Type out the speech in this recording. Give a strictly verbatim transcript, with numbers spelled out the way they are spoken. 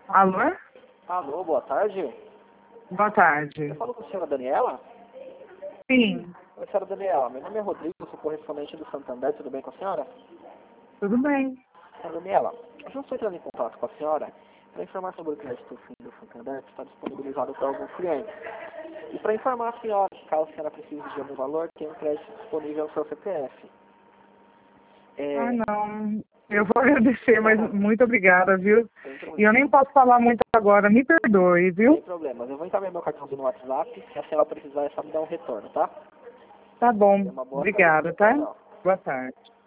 Alô? Alô, boa tarde. Boa tarde. Eu falo com a senhora Daniela? Sim, Oi, senhora Daniela. Meu nome é Rodrigo, sou correspondente do Santander. Tudo bem com a senhora? tudo bem. Senhora Daniela, eu já estou entrando em contato com a senhora para informar sobre o crédito fim do Santander que está disponibilizado para alguns clientes. E para informar a senhora que caso a senhora precise de algum valor, tem um crédito disponível no seu C P F. É, Ah, não. Eu vou agradecer, mas muito obrigada, viu? Sem E problema. eu nem posso falar muito agora, me perdoe, Sem viu? problemas. Eu vou encaminhar meu cartãozinho no WhatsApp. Se a senhora precisar, é só me dar um retorno, tá? Tá bom. Tenha uma boa Obrigada, tarde. tá? Tchau. Boa tarde.